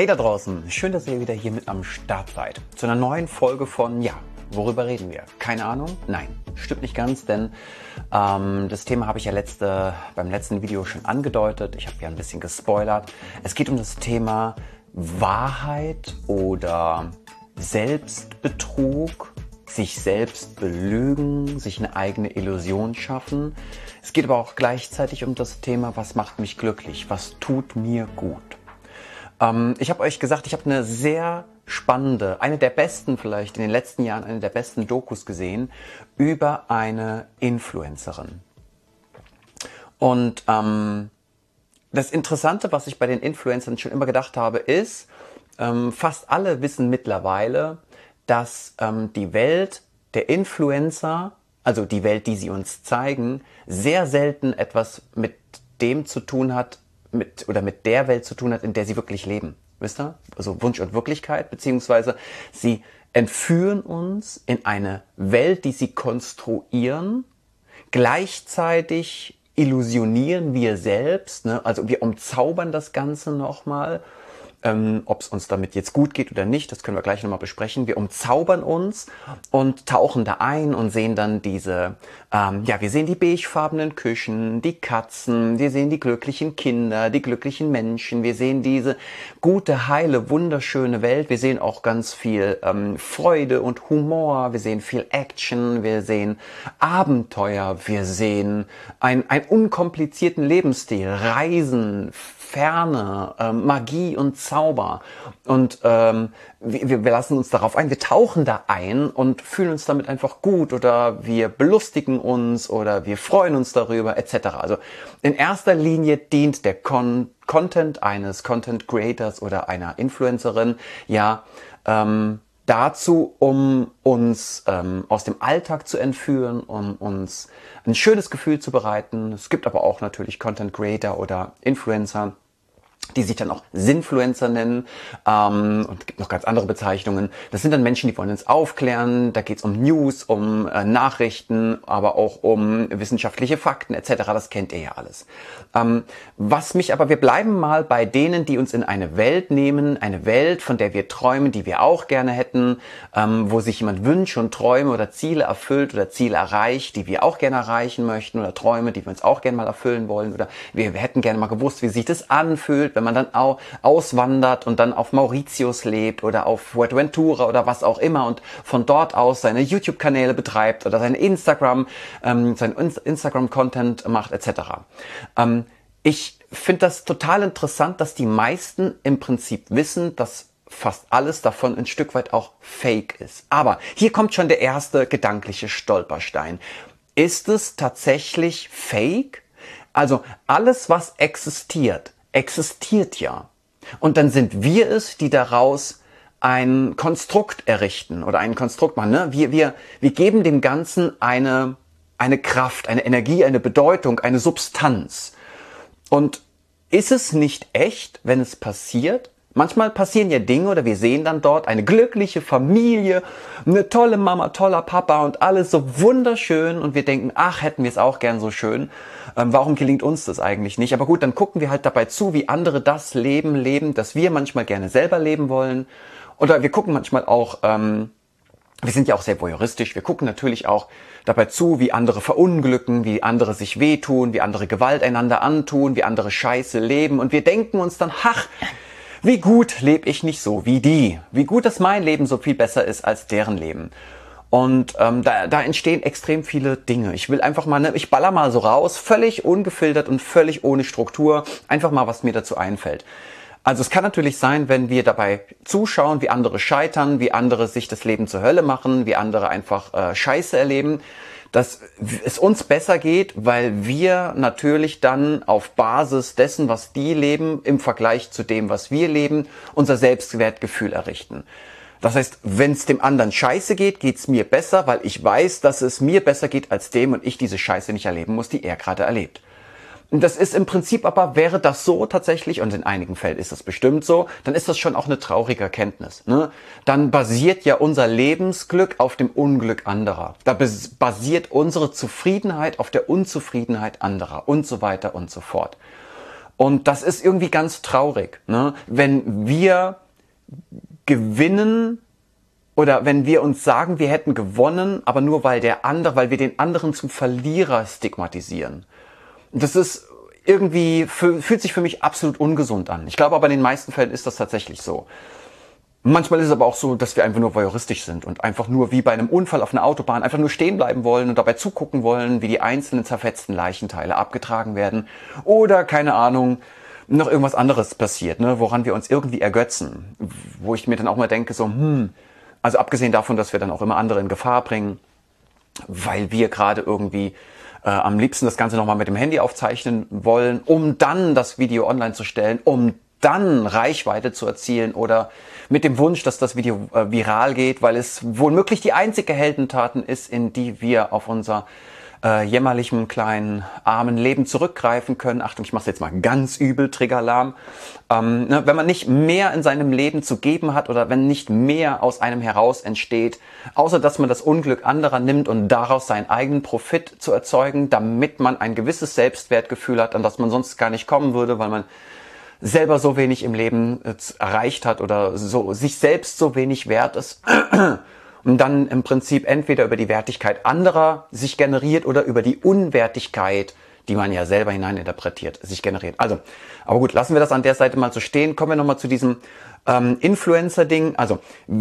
Hey da draußen, schön, dass ihr wieder hier mit am Start seid. Zu einer neuen Folge von, worüber reden wir? Keine Ahnung? Nein, stimmt nicht ganz, denn das Thema habe ich ja beim letzten Video schon angedeutet. Ich habe ja ein bisschen gespoilert. Es geht um das Thema Wahrheit oder Selbstbetrug, sich selbst belügen, sich eine eigene Illusion schaffen. Es geht aber auch gleichzeitig um das Thema, was macht mich glücklich, was tut mir gut. Ich habe euch gesagt, ich habe eine sehr spannende, eine der besten vielleicht in den letzten Jahren, eine der besten Dokus gesehen über eine Influencerin. Und das Interessante, was ich bei den Influencern schon immer gedacht habe, ist, fast alle wissen mittlerweile, dass die Welt der Influencer, also die Welt, die sie uns zeigen, sehr selten etwas mit dem zu tun hat, mit der Welt zu tun hat, in der sie wirklich leben. Wisst ihr? Also Wunsch und Wirklichkeit, beziehungsweise sie entführen uns in eine Welt, die sie konstruieren, gleichzeitig illusionieren wir selbst, ne? Also wir umzaubern das Ganze nochmal. Ob es uns damit jetzt gut geht oder nicht, das können wir gleich nochmal besprechen. Wir umzaubern uns und tauchen da ein und sehen dann wir sehen die beigefarbenen Küchen, die Katzen, wir sehen die glücklichen Kinder, die glücklichen Menschen, wir sehen diese gute, heile, wunderschöne Welt, wir sehen auch ganz viel Freude und Humor, wir sehen viel Action, wir sehen Abenteuer, wir sehen einen unkomplizierten Lebensstil, Reisen, Ferne, Magie und Zauber. Und wir lassen uns darauf ein, wir tauchen da ein und fühlen uns damit einfach gut oder wir belustigen uns oder wir freuen uns darüber etc. Also in erster Linie dient der Content eines Content Creators oder einer Influencerin dazu, um uns aus dem Alltag zu entführen, um uns ein schönes Gefühl zu bereiten. Es gibt aber auch natürlich Content Creator oder Influencer, die sich dann auch Sinfluencer nennen, und es gibt noch ganz andere Bezeichnungen. Das sind dann Menschen, die wollen uns aufklären, da geht es um News, um Nachrichten, aber auch um wissenschaftliche Fakten etc., das kennt ihr ja alles. Wir bleiben mal bei denen, die uns in eine Welt nehmen, eine Welt, von der wir träumen, die wir auch gerne hätten, wo sich jemand Wünsche und Träume oder Ziele erfüllt oder Ziele erreicht, die wir auch gerne erreichen möchten oder Träume, die wir uns auch gerne mal erfüllen wollen oder wir hätten gerne mal gewusst, wie sich das anfühlt, wenn man dann auch auswandert und dann auf Mauritius lebt oder auf Fuerteventura oder was auch immer und von dort aus seine YouTube-Kanäle betreibt oder seinen Instagram-Content macht etc. Ich finde das total interessant, dass die meisten im Prinzip wissen, dass fast alles davon ein Stück weit auch Fake ist. Aber hier kommt schon der erste gedankliche Stolperstein. Ist es tatsächlich Fake? Also alles, was existiert ja. Und dann sind wir es, die daraus ein Konstrukt errichten oder ein Konstrukt machen. Ne? Wir geben dem Ganzen eine Kraft, eine Energie, eine Bedeutung, eine Substanz. Und ist es nicht echt, wenn es passiert? Manchmal passieren ja Dinge oder wir sehen dann dort eine glückliche Familie, eine tolle Mama, toller Papa und alles so wunderschön und wir denken, ach, hätten wir es auch gern so schön. Warum gelingt uns das eigentlich nicht? Aber gut, dann gucken wir halt dabei zu, wie andere das leben, das wir manchmal gerne selber leben wollen. Oder wir gucken manchmal auch, wir sind ja auch sehr voyeuristisch, wir gucken natürlich auch dabei zu, wie andere verunglücken, wie andere sich wehtun, wie andere Gewalt einander antun, wie andere Scheiße leben und wir denken uns dann, ach, wie gut lebe ich nicht so wie die? Wie gut, dass mein Leben so viel besser ist als deren Leben. Und da entstehen extrem viele Dinge. Ich will einfach mal, ich baller mal so raus, völlig ungefiltert und völlig ohne Struktur, einfach mal, was mir dazu einfällt. Also es kann natürlich sein, wenn wir dabei zuschauen, wie andere scheitern, wie andere sich das Leben zur Hölle machen, wie andere einfach Scheiße erleben, dass es uns besser geht, weil wir natürlich dann auf Basis dessen, was die leben, im Vergleich zu dem, was wir leben, unser Selbstwertgefühl errichten. Das heißt, wenn es dem anderen scheiße geht, geht's mir besser, weil ich weiß, dass es mir besser geht als dem und ich diese Scheiße nicht erleben muss, die er gerade erlebt. Und das ist im Prinzip aber, wäre das so tatsächlich, und in einigen Fällen ist das bestimmt so, dann ist das schon auch eine traurige Erkenntnis. Ne? Dann basiert ja unser Lebensglück auf dem Unglück anderer. Da basiert unsere Zufriedenheit auf der Unzufriedenheit anderer und so weiter und so fort. Und das ist irgendwie ganz traurig, ne? Wenn wir gewinnen oder wenn wir uns sagen, wir hätten gewonnen, aber nur weil wir den anderen zum Verlierer stigmatisieren. Das ist irgendwie, fühlt sich für mich absolut ungesund an. Ich glaube aber in den meisten Fällen ist das tatsächlich so. Manchmal ist es aber auch so, dass wir einfach nur voyeuristisch sind und einfach nur wie bei einem Unfall auf einer Autobahn einfach nur stehen bleiben wollen und dabei zugucken wollen, wie die einzelnen zerfetzten Leichenteile abgetragen werden oder, keine Ahnung, noch irgendwas anderes passiert, ne, woran wir uns irgendwie ergötzen. Wo ich mir dann auch mal denke, so, also abgesehen davon, dass wir dann auch immer andere in Gefahr bringen, weil wir gerade irgendwie am liebsten das Ganze nochmal mit dem Handy aufzeichnen wollen, um dann das Video online zu stellen, um dann Reichweite zu erzielen oder mit dem Wunsch, dass das Video viral geht, weil es womöglich die einzige Heldentaten ist, in die wir auf unser jämmerlichen, kleinen, armen Leben zurückgreifen können. Achtung, ich mache jetzt mal ganz übel, Triggeralarm. Wenn man nicht mehr in seinem Leben zu geben hat oder wenn nicht mehr aus einem heraus entsteht, außer dass man das Unglück anderer nimmt und daraus seinen eigenen Profit zu erzeugen, damit man ein gewisses Selbstwertgefühl hat, an das man sonst gar nicht kommen würde, weil man selber so wenig im Leben erreicht hat oder so sich selbst so wenig wert ist und dann im Prinzip entweder über die Wertigkeit anderer sich generiert oder über die Unwertigkeit, die man ja selber hineininterpretiert, sich generiert. Also, aber gut, lassen wir das an der Seite mal so stehen. Kommen wir nochmal zu diesem Influencer-Ding. Also,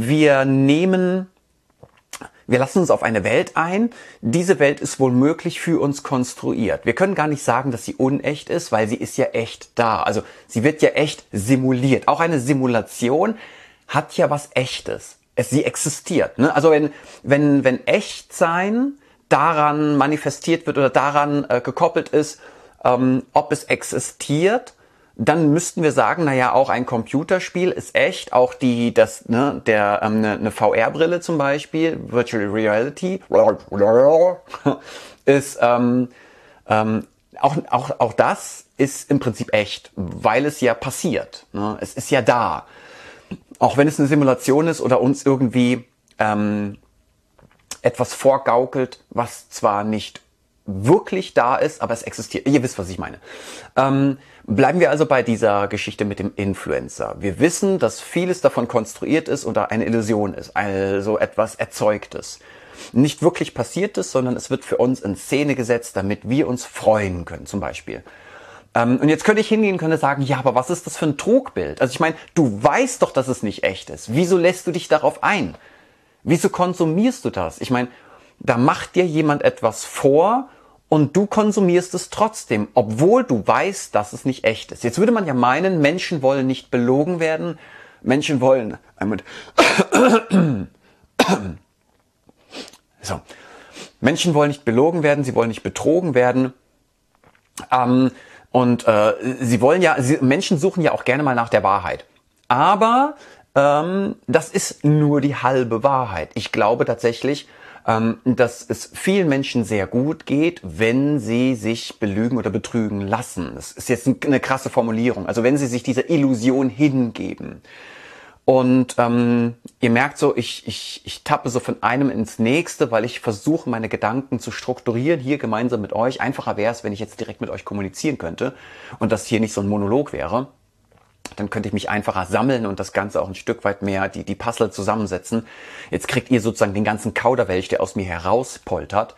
wir lassen uns auf eine Welt ein. Diese Welt ist wohl möglich für uns konstruiert. Wir können gar nicht sagen, dass sie unecht ist, weil sie ist ja echt da. Also sie wird ja echt simuliert. Auch eine Simulation hat ja was Echtes. Sie existiert. Ne? Also wenn Echtsein daran manifestiert wird oder daran gekoppelt ist, ob es existiert, dann müssten wir sagen, naja, auch ein Computerspiel ist echt, auch eine VR-Brille zum Beispiel, Virtual Reality, ist auch das ist im Prinzip echt, weil es ja passiert. Ne? Es ist ja da. Auch wenn es eine Simulation ist oder uns irgendwie etwas vorgaukelt, was zwar nicht wirklich da ist, aber es existiert. Ihr wisst, was ich meine. Bleiben wir also bei dieser Geschichte mit dem Influencer. Wir wissen, dass vieles davon konstruiert ist oder eine Illusion ist, also etwas Erzeugtes. Nicht wirklich Passiertes, sondern es wird für uns in Szene gesetzt, damit wir uns freuen können, zum Beispiel. Und jetzt könnte ich hingehen und könnte sagen, ja, aber was ist das für ein Trugbild? Also ich meine, du weißt doch, dass es nicht echt ist. Wieso lässt du dich darauf ein? Wieso konsumierst du das? Ich meine, da macht dir jemand etwas vor und du konsumierst es trotzdem, obwohl du weißt, dass es nicht echt ist. Jetzt würde man ja meinen, Menschen wollen nicht belogen werden. Menschen wollen... Menschen wollen nicht belogen werden, sie wollen nicht betrogen werden. Menschen suchen ja auch gerne mal nach der Wahrheit. Aber das ist nur die halbe Wahrheit. Ich glaube tatsächlich, dass es vielen Menschen sehr gut geht, wenn sie sich belügen oder betrügen lassen. Das ist jetzt eine krasse Formulierung. Also wenn sie sich dieser Illusion hingeben. Und ihr merkt so, ich tappe so von einem ins nächste, weil ich versuche, meine Gedanken zu strukturieren, hier gemeinsam mit euch. Einfacher wäre es, wenn ich jetzt direkt mit euch kommunizieren könnte und das hier nicht so ein Monolog wäre. Dann könnte ich mich einfacher sammeln und das Ganze auch ein Stück weit mehr, die Puzzle zusammensetzen. Jetzt kriegt ihr sozusagen den ganzen Kauderwelsch, der aus mir herauspoltert.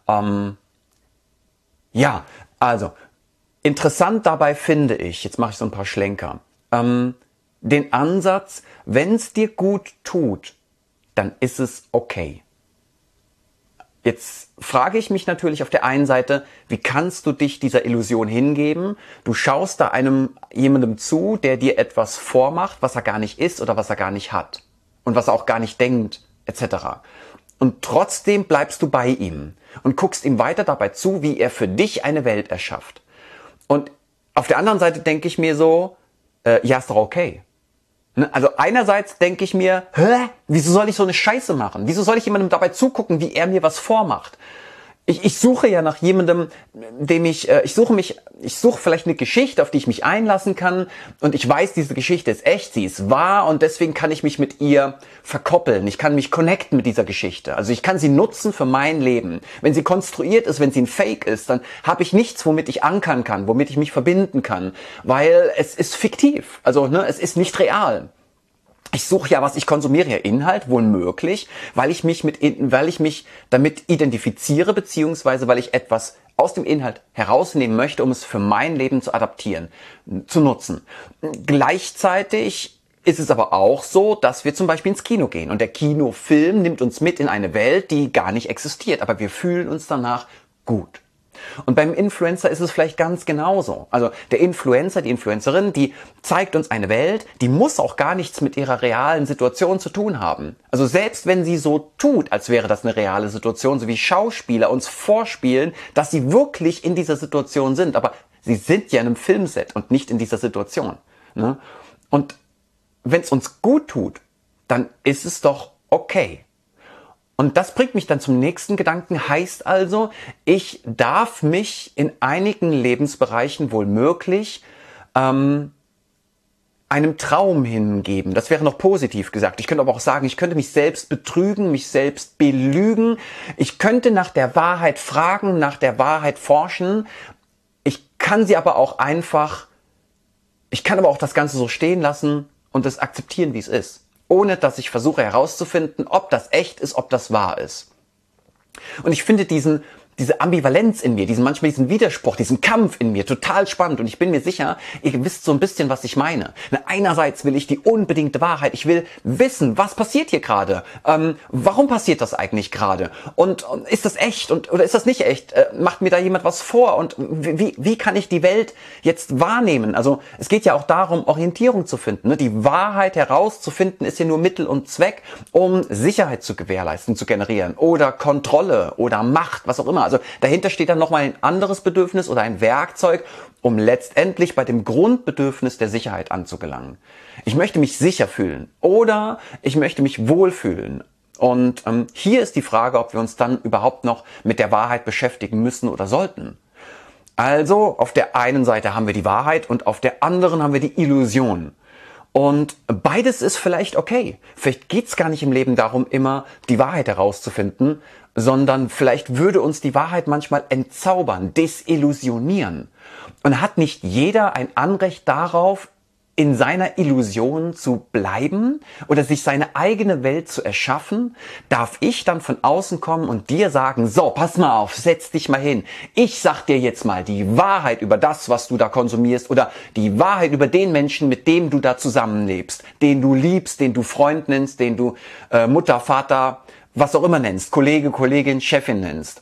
Also, interessant dabei finde ich, jetzt mache ich so ein paar Schlenker, den Ansatz, wenn es dir gut tut, dann ist es okay. Jetzt frage ich mich natürlich auf der einen Seite, wie kannst du dich dieser Illusion hingeben? Du schaust da jemandem zu, der dir etwas vormacht, was er gar nicht ist oder was er gar nicht hat und was er auch gar nicht denkt, etc. Und trotzdem bleibst du bei ihm und guckst ihm weiter dabei zu, wie er für dich eine Welt erschafft. Und auf der anderen Seite denke ich mir so, ja, ist doch okay. Also einerseits denke ich mir, wieso soll ich so eine Scheiße machen? Wieso soll ich jemandem dabei zugucken, wie er mir was vormacht? Ich suche ja nach jemandem, ich suche vielleicht eine Geschichte, auf die ich mich einlassen kann und ich weiß, diese Geschichte ist echt, sie ist wahr und deswegen kann ich mich mit ihr verkoppeln. Ich kann mich connecten mit dieser Geschichte. Also ich kann sie nutzen für mein Leben. Wenn sie konstruiert ist, wenn sie ein Fake ist, dann habe ich nichts, womit ich ankern kann, womit ich mich verbinden kann, weil es ist fiktiv. Also, es ist nicht real. Ich suche ja was, ich konsumiere ja Inhalt, wohl möglich, weil ich mich damit identifiziere, beziehungsweise weil ich etwas aus dem Inhalt herausnehmen möchte, um es für mein Leben zu adaptieren, zu nutzen. Gleichzeitig ist es aber auch so, dass wir zum Beispiel ins Kino gehen und der Kinofilm nimmt uns mit in eine Welt, die gar nicht existiert, aber wir fühlen uns danach gut. Und beim Influencer ist es vielleicht ganz genauso. Also der Influencer, die Influencerin, die zeigt uns eine Welt, die muss auch gar nichts mit ihrer realen Situation zu tun haben. Also selbst wenn sie so tut, als wäre das eine reale Situation, so wie Schauspieler uns vorspielen, dass sie wirklich in dieser Situation sind. Aber sie sind ja in einem Filmset und nicht in dieser Situation. Ne? Und wenn es uns gut tut, dann ist es doch okay. Und das bringt mich dann zum nächsten Gedanken, heißt also, ich darf mich in einigen Lebensbereichen wohl möglich einem Traum hingeben. Das wäre noch positiv gesagt. Ich könnte aber auch sagen, ich könnte mich selbst betrügen, mich selbst belügen. Ich könnte nach der Wahrheit fragen, nach der Wahrheit forschen. Ich kann aber auch das Ganze so stehen lassen und es akzeptieren, wie es ist. Ohne dass ich versuche herauszufinden, ob das echt ist, ob das wahr ist. Und ich finde diese Ambivalenz in mir, manchmal diesen Widerspruch, diesen Kampf in mir total spannend und ich bin mir sicher, ihr wisst so ein bisschen, was ich meine. Einerseits will ich die unbedingte Wahrheit, ich will wissen, was passiert hier gerade, warum passiert das eigentlich gerade und ist das echt oder ist das nicht echt, macht mir da jemand was vor und wie kann ich die Welt jetzt wahrnehmen? Also es geht ja auch darum, Orientierung zu finden, ne? Die Wahrheit herauszufinden ist ja nur Mittel und Zweck, um Sicherheit zu gewährleisten, zu generieren oder Kontrolle oder Macht, was auch immer. Also dahinter steht dann nochmal ein anderes Bedürfnis oder ein Werkzeug, um letztendlich bei dem Grundbedürfnis der Sicherheit anzugelangen. Ich möchte mich sicher fühlen oder ich möchte mich wohlfühlen. Und hier ist die Frage, ob wir uns dann überhaupt noch mit der Wahrheit beschäftigen müssen oder sollten. Also auf der einen Seite haben wir die Wahrheit und auf der anderen haben wir die Illusion. Und beides ist vielleicht okay. Vielleicht geht's gar nicht im Leben darum, immer die Wahrheit herauszufinden, sondern vielleicht würde uns die Wahrheit manchmal entzaubern, desillusionieren. Und hat nicht jeder ein Anrecht darauf, in seiner Illusion zu bleiben oder sich seine eigene Welt zu erschaffen? Darf ich dann von außen kommen und dir sagen, so, pass mal auf, setz dich mal hin. Ich sag dir jetzt mal die Wahrheit über das, was du da konsumierst oder die Wahrheit über den Menschen, mit dem du da zusammenlebst, den du liebst, den du Freund nennst, den du Mutter, Vater, was auch immer nennst, Kollege, Kollegin, Chefin nennst.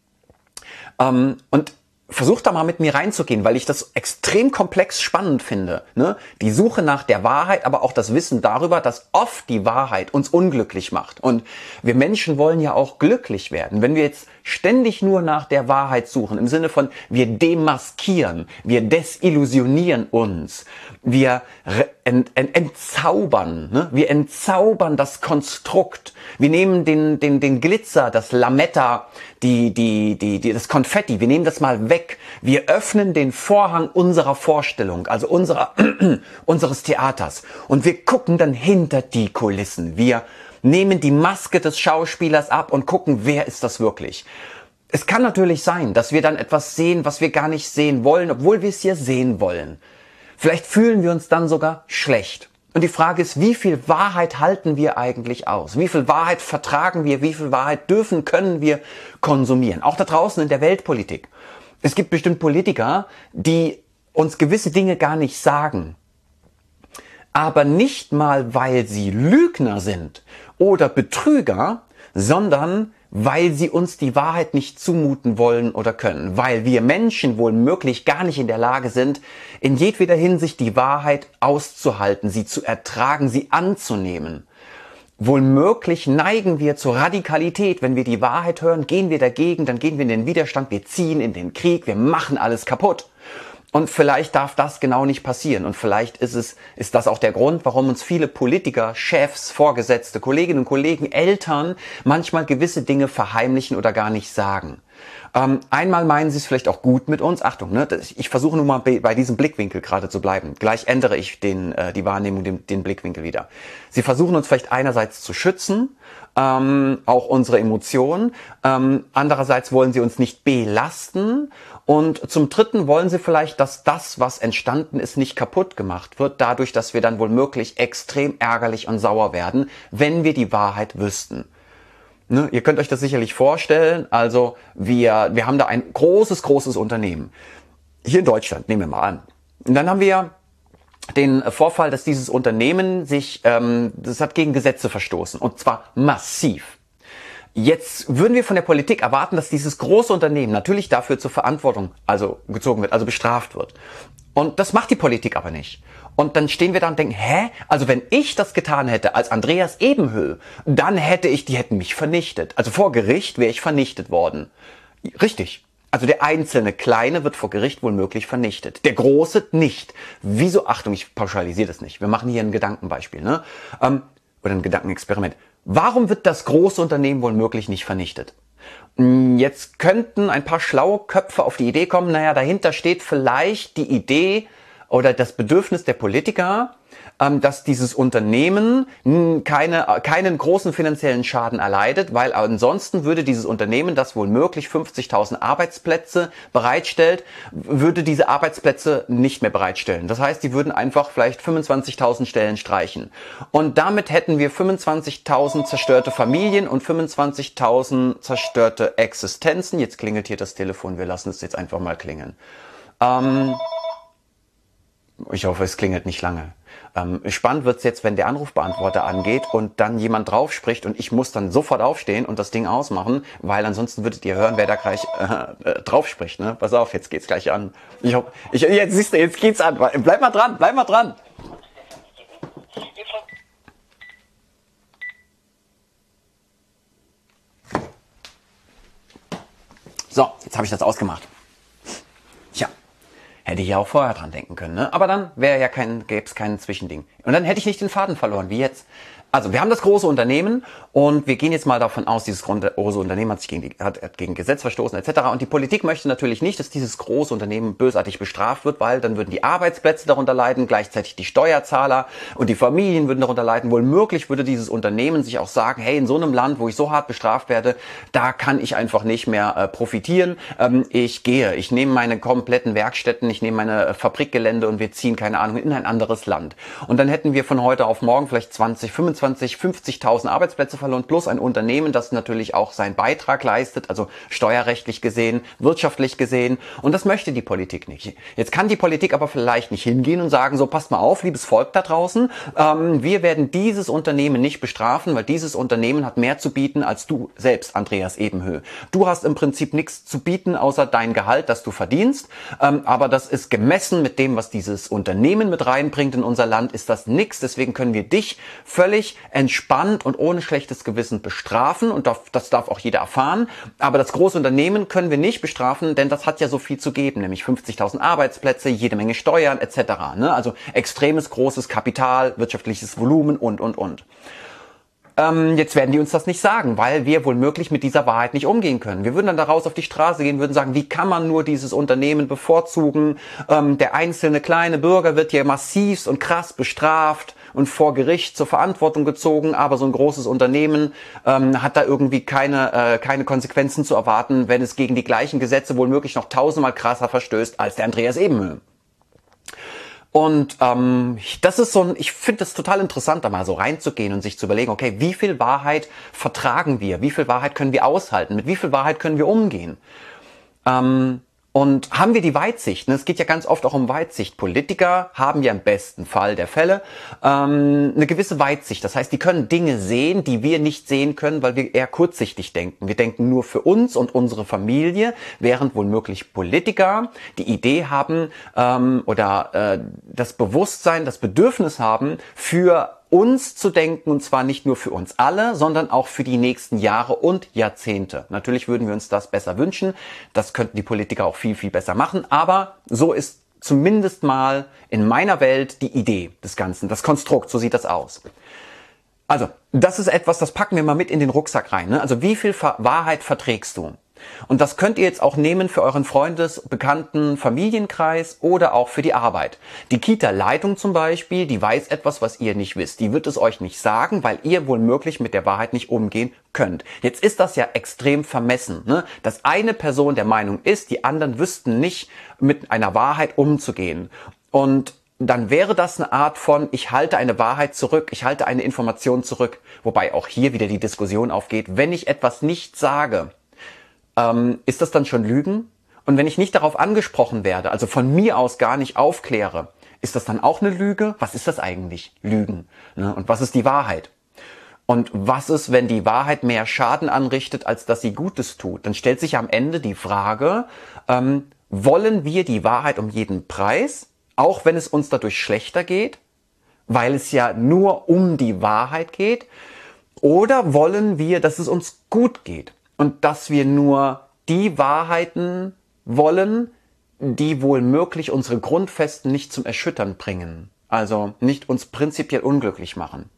Und versuch da mal mit mir reinzugehen, weil ich das extrem komplex spannend finde. Ne? Die Suche nach der Wahrheit, aber auch das Wissen darüber, dass oft die Wahrheit uns unglücklich macht. Und wir Menschen wollen ja auch glücklich werden. Wenn wir jetzt ständig nur nach der Wahrheit suchen, im Sinne von wir demaskieren, wir desillusionieren uns, wir entzaubern, ne? Wir entzaubern das Konstrukt. Wir nehmen den Glitzer, das Lametta, das Konfetti, wir nehmen das mal weg. Wir öffnen den Vorhang unserer Vorstellung, also unseres Theaters. Und wir gucken dann hinter die Kulissen. Wir nehmen die Maske des Schauspielers ab und gucken, wer ist das wirklich. Es kann natürlich sein, dass wir dann etwas sehen, was wir gar nicht sehen wollen, obwohl wir es hier sehen wollen. Vielleicht fühlen wir uns dann sogar schlecht. Und die Frage ist, wie viel Wahrheit halten wir eigentlich aus? Wie viel Wahrheit vertragen wir? Wie viel Wahrheit können wir konsumieren? Auch da draußen in der Weltpolitik. Es gibt bestimmt Politiker, die uns gewisse Dinge gar nicht sagen. Aber nicht mal, weil sie Lügner sind oder Betrüger, sondern weil sie uns die Wahrheit nicht zumuten wollen oder können. Weil wir Menschen wohl möglich gar nicht in der Lage sind, in jedweder Hinsicht die Wahrheit auszuhalten, sie zu ertragen, sie anzunehmen. Wohl möglich neigen wir zur Radikalität. Wenn wir die Wahrheit hören, gehen wir dagegen, dann gehen wir in den Widerstand, wir ziehen in den Krieg, wir machen alles kaputt. Und vielleicht darf das genau nicht passieren. Und vielleicht ist das auch der Grund, warum uns viele Politiker, Chefs, Vorgesetzte, Kolleginnen und Kollegen, Eltern manchmal gewisse Dinge verheimlichen oder gar nicht sagen. Einmal meinen sie es vielleicht auch gut mit uns. Achtung, ne, ich versuche nur mal bei diesem Blickwinkel gerade zu bleiben. Gleich ändere ich die Wahrnehmung, den Blickwinkel wieder. Sie versuchen uns vielleicht einerseits zu schützen, auch unsere Emotionen. Andererseits wollen sie uns nicht belasten. Und zum Dritten wollen sie vielleicht, dass das, was entstanden ist, nicht kaputt gemacht wird, dadurch, dass wir dann womöglich extrem ärgerlich und sauer werden, wenn wir die Wahrheit wüssten. Ne, ihr könnt euch das sicherlich vorstellen. Also wir haben da ein großes Unternehmen. Hier in Deutschland, nehmen wir mal an. Und dann haben wir den Vorfall, dass dieses Unternehmen das hat gegen Gesetze verstoßen. Und zwar massiv. Jetzt würden wir von der Politik erwarten, dass dieses große Unternehmen natürlich dafür zur Verantwortung gezogen wird, also bestraft wird. Und das macht die Politik aber nicht. Und dann stehen wir da und denken, also wenn ich das getan hätte als Andreas Ebenhö, dann die hätten mich vernichtet. Also vor Gericht wäre ich vernichtet worden. Richtig. Also der einzelne Kleine wird vor Gericht womöglich vernichtet. Der Große nicht. Wieso? Achtung, ich pauschalisiere das nicht. Wir machen hier ein Gedankenbeispiel, ne? Oder ein Gedankenexperiment. Warum wird das große Unternehmen womöglich nicht vernichtet? Jetzt könnten ein paar schlaue Köpfe auf die Idee kommen, dahinter steht vielleicht die Idee oder das Bedürfnis der Politiker, dass dieses Unternehmen keinen großen finanziellen Schaden erleidet, weil ansonsten würde dieses Unternehmen, das womöglich 50.000 Arbeitsplätze bereitstellt, würde diese Arbeitsplätze nicht mehr bereitstellen. Das heißt, die würden einfach vielleicht 25.000 Stellen streichen. Und damit hätten wir 25.000 zerstörte Familien und 25.000 zerstörte Existenzen. Jetzt klingelt hier das Telefon, wir lassen es jetzt einfach mal klingeln. Ich hoffe, es klingelt nicht lange. Spannend wird's jetzt, wenn der Anrufbeantworter angeht und dann jemand drauf spricht und ich muss dann sofort aufstehen und das Ding ausmachen, weil ansonsten würdet ihr hören, wer da gleich drauf spricht. Ne? Pass auf, jetzt geht's gleich an. Jetzt siehst du, jetzt geht's an. Bleib mal dran. So, jetzt habe ich das ausgemacht. Tja. Hätte ich ja auch vorher dran denken können, ne? Aber dann gäbe es kein Zwischending. Und dann hätte ich nicht den Faden verloren, wie jetzt. Also, wir haben das große Unternehmen und wir gehen jetzt mal davon aus, dieses große Unternehmen hat gegen Gesetz verstoßen etc. Und die Politik möchte natürlich nicht, dass dieses große Unternehmen bösartig bestraft wird, weil dann würden die Arbeitsplätze darunter leiden, gleichzeitig die Steuerzahler und die Familien würden darunter leiden. Womöglich würde dieses Unternehmen sich auch sagen, hey, in so einem Land, wo ich so hart bestraft werde, da kann ich einfach nicht mehr profitieren. Ich nehme meine kompletten Werkstätten, ich nehme meine Fabrikgelände und wir ziehen, keine Ahnung, in ein anderes Land. Und dann hätten wir von heute auf morgen vielleicht 20, 25, 50.000 Arbeitsplätze verloren, plus ein Unternehmen, das natürlich auch seinen Beitrag leistet, also steuerrechtlich gesehen, wirtschaftlich gesehen. Und das möchte die Politik nicht. Jetzt kann die Politik aber vielleicht nicht hingehen und sagen, so passt mal auf, liebes Volk da draußen, wir werden dieses Unternehmen nicht bestrafen, weil dieses Unternehmen hat mehr zu bieten als du selbst, Andreas Ebenhö. Du hast im Prinzip nichts zu bieten, außer dein Gehalt, das du verdienst, aber das ist gemessen mit dem, was dieses Unternehmen mit reinbringt in unser Land, ist das nichts. Deswegen können wir dich völlig entspannt und ohne schlechtes Gewissen bestrafen und das darf auch jeder erfahren. Aber das große Unternehmen können wir nicht bestrafen, denn das hat ja so viel zu geben, nämlich 50.000 Arbeitsplätze, jede Menge Steuern etc. Ne? Also extremes großes Kapital, wirtschaftliches Volumen und. Jetzt werden die uns das nicht sagen, weil wir womöglich mit dieser Wahrheit nicht umgehen können. Wir würden dann daraus auf die Straße gehen, würden sagen, wie kann man nur dieses Unternehmen bevorzugen? Der einzelne kleine Bürger wird hier massivst und krass bestraft und vor Gericht zur Verantwortung gezogen, aber so ein großes Unternehmen hat da irgendwie keine Konsequenzen zu erwarten, wenn es gegen die gleichen Gesetze womöglich noch tausendmal krasser verstößt als der Andreas Ebenhö. Und das ist ich finde es total interessant, da mal so reinzugehen und sich zu überlegen, okay, wie viel Wahrheit vertragen wir? Wie viel Wahrheit können wir aushalten? Mit wie viel Wahrheit können wir umgehen? Und haben wir die Weitsicht? Es geht ja ganz oft auch um Weitsicht. Politiker haben ja im besten Fall der Fälle eine gewisse Weitsicht. Das heißt, die können Dinge sehen, die wir nicht sehen können, weil wir eher kurzsichtig denken. Wir denken nur für uns und unsere Familie, während womöglich Politiker die Idee haben oder das Bewusstsein, das Bedürfnis haben, für uns zu denken, und zwar nicht nur für uns alle, sondern auch für die nächsten Jahre und Jahrzehnte. Natürlich würden wir uns das besser wünschen. Das könnten die Politiker auch viel, viel besser machen. Aber so ist zumindest mal in meiner Welt die Idee des Ganzen, das Konstrukt, so sieht das aus. Also, das ist etwas, das packen wir mal mit in den Rucksack rein. Ne? Also, wie viel Wahrheit verträgst du? Und das könnt ihr jetzt auch nehmen für euren Bekannten, Familienkreis oder auch für die Arbeit. Die Kita-Leitung zum Beispiel, die weiß etwas, was ihr nicht wisst. Die wird es euch nicht sagen, weil ihr wohl möglich mit der Wahrheit nicht umgehen könnt. Jetzt ist das ja extrem vermessen, ne? Dass eine Person der Meinung ist, die anderen wüssten nicht, mit einer Wahrheit umzugehen. Und dann wäre das eine Art von, ich halte eine Wahrheit zurück, ich halte eine Information zurück. Wobei auch hier wieder die Diskussion aufgeht, wenn ich etwas nicht sage, ist das dann schon Lügen? Und wenn ich nicht darauf angesprochen werde, also von mir aus gar nicht aufkläre, ist das dann auch eine Lüge? Was ist das eigentlich? Lügen. Ne? Und was ist die Wahrheit? Und was ist, wenn die Wahrheit mehr Schaden anrichtet, als dass sie Gutes tut? Dann stellt sich am Ende die Frage, wollen wir die Wahrheit um jeden Preis, auch wenn es uns dadurch schlechter geht, weil es ja nur um die Wahrheit geht? Oder wollen wir, dass es uns gut geht? Und dass wir nur die Wahrheiten wollen, die wohl möglich unsere Grundfesten nicht zum Erschüttern bringen. Also nicht uns prinzipiell unglücklich machen.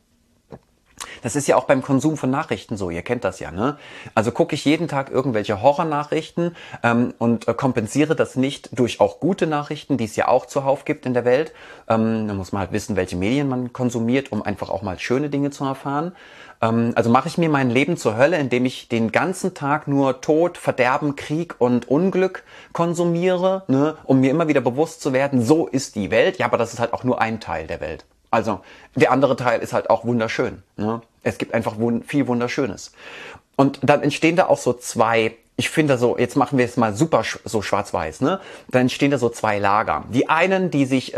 Das ist ja auch beim Konsum von Nachrichten so, ihr kennt das ja, ne? Also gucke ich jeden Tag irgendwelche Horrornachrichten und kompensiere das nicht durch auch gute Nachrichten, die es ja auch zuhauf gibt in der Welt. Da muss man halt wissen, welche Medien man konsumiert, um einfach auch mal schöne Dinge zu erfahren. Also mache ich mir mein Leben zur Hölle, indem ich den ganzen Tag nur Tod, Verderben, Krieg und Unglück konsumiere, ne? Um mir immer wieder bewusst zu werden, so ist die Welt. Ja, aber das ist halt auch nur ein Teil der Welt. Also der andere Teil ist halt auch wunderschön. Ne? Es gibt einfach viel Wunderschönes. Und dann entstehen da auch so zwei, ich finde so, jetzt machen wir es mal super so schwarz-weiß, ne? Dann entstehen da so zwei Lager. Die einen, die sich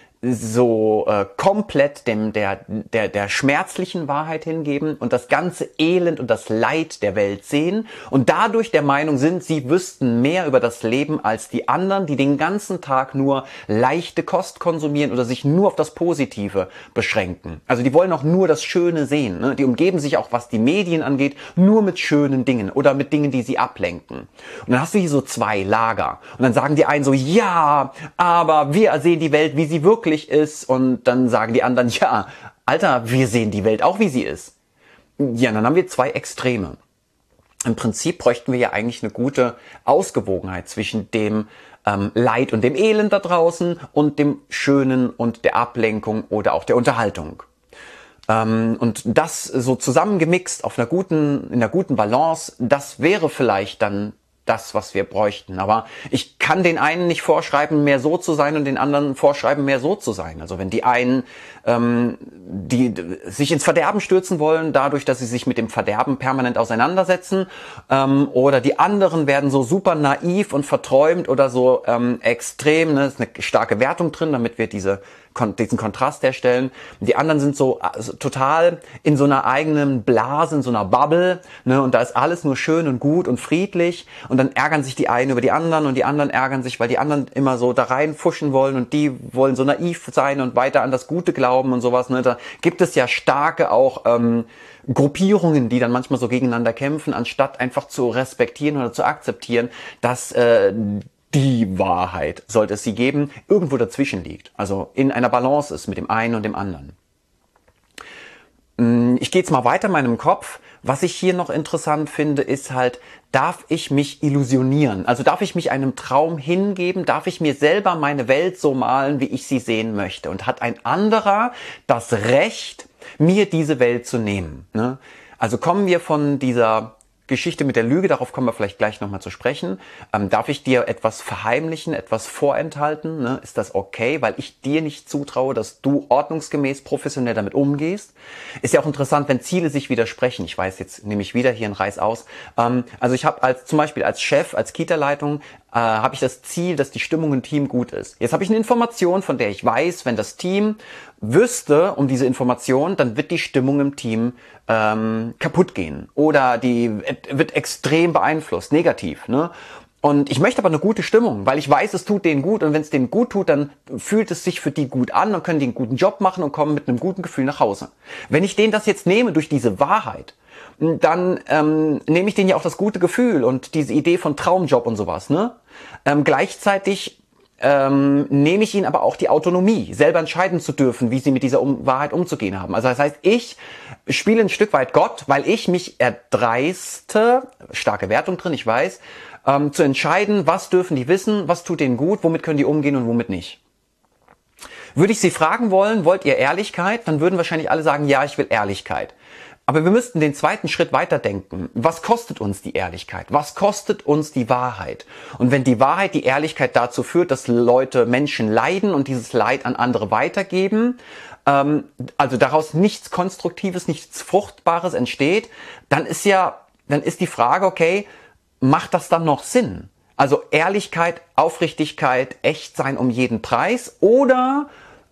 komplett der schmerzlichen Wahrheit hingeben und das ganze Elend und das Leid der Welt sehen und dadurch der Meinung sind, sie wüssten mehr über das Leben als die anderen, die den ganzen Tag nur leichte Kost konsumieren oder sich nur auf das Positive beschränken. Also die wollen auch nur das Schöne sehen. Ne? Die umgeben sich auch, was die Medien angeht, nur mit schönen Dingen oder mit Dingen, die sie ablenken. Und dann hast du hier so zwei Lager. Und dann sagen die einen so, ja, aber wir sehen die Welt, wie sie wirklich ist, und dann sagen die anderen, ja, Alter, wir sehen die Welt auch, wie sie ist. Ja, dann haben wir zwei Extreme. Im Prinzip bräuchten wir ja eigentlich eine gute Ausgewogenheit zwischen dem Leid und dem Elend da draußen und dem Schönen und der Ablenkung oder auch der Unterhaltung. Und das so zusammengemixt in einer guten Balance, das wäre vielleicht dann das, was wir bräuchten. Aber ich kann den einen nicht vorschreiben, mehr so zu sein und den anderen vorschreiben, mehr so zu sein. Also wenn die einen, die sich ins Verderben stürzen wollen, dadurch, dass sie sich mit dem Verderben permanent auseinandersetzen, oder die anderen werden so super naiv und verträumt oder so extrem, ne, ist eine starke Wertung drin, damit wir diesen Kontrast herstellen. Die anderen sind so total in so einer eigenen Blase, in so einer Bubble, ne, und da ist alles nur schön und gut und friedlich, und dann ärgern sich die einen über die anderen und die anderen ärgern sich, weil die anderen immer so da reinfuschen wollen und die wollen so naiv sein und weiter an das Gute glauben und sowas, ne. Da gibt es ja starke auch Gruppierungen, die dann manchmal so gegeneinander kämpfen, anstatt einfach zu respektieren oder zu akzeptieren, dass die Wahrheit, sollte es sie geben, irgendwo dazwischen liegt. Also in einer Balance ist mit dem einen und dem anderen. Ich gehe jetzt mal weiter in meinem Kopf. Was ich hier noch interessant finde, ist halt, darf ich mich illusionieren? Also darf ich mich einem Traum hingeben? Darf ich mir selber meine Welt so malen, wie ich sie sehen möchte? Und hat ein anderer das Recht, mir diese Welt zu nehmen? Ne? Also kommen wir von dieser Geschichte mit der Lüge, darauf kommen wir vielleicht gleich nochmal zu sprechen. Darf ich dir etwas verheimlichen, etwas vorenthalten? Ne? Ist das okay, weil ich dir nicht zutraue, dass du ordnungsgemäß professionell damit umgehst? Ist ja auch interessant, wenn Ziele sich widersprechen. Ich weiß, jetzt nehme ich wieder hier einen Reiß aus. Also ich habe zum Beispiel als Chef, als Kita-Leitung, habe ich das Ziel, dass die Stimmung im Team gut ist. Jetzt habe ich eine Information, von der ich weiß, wenn das Team wüsste um diese Information, dann wird die Stimmung im Team kaputt gehen oder die wird extrem beeinflusst, negativ. Ne? Und ich möchte aber eine gute Stimmung, weil ich weiß, es tut denen gut, und wenn es denen gut tut, dann fühlt es sich für die gut an und können die einen guten Job machen und kommen mit einem guten Gefühl nach Hause. Wenn ich denen das jetzt nehme durch diese Wahrheit, dann nehme ich denen ja auch das gute Gefühl und diese Idee von Traumjob und sowas. Ne? Gleichzeitig nehme ich ihnen aber auch die Autonomie, selber entscheiden zu dürfen, wie sie mit dieser Wahrheit umzugehen haben. Also das heißt, ich spiele ein Stück weit Gott, weil ich mich erdreiste, starke Wertung drin, ich weiß, zu entscheiden, was dürfen die wissen, was tut denen gut, womit können die umgehen und womit nicht. Würde ich sie fragen wollen, wollt ihr Ehrlichkeit? Dann würden wahrscheinlich alle sagen, ja, ich will Ehrlichkeit. Aber wir müssten den zweiten Schritt weiterdenken. Was kostet uns die Ehrlichkeit? Was kostet uns die Wahrheit? Und wenn die Wahrheit, die Ehrlichkeit dazu führt, dass Menschen leiden und dieses Leid an andere weitergeben, also daraus nichts Konstruktives, nichts Fruchtbares entsteht, dann ist die Frage, okay, macht das dann noch Sinn? Also Ehrlichkeit, Aufrichtigkeit, echt sein um jeden Preis oder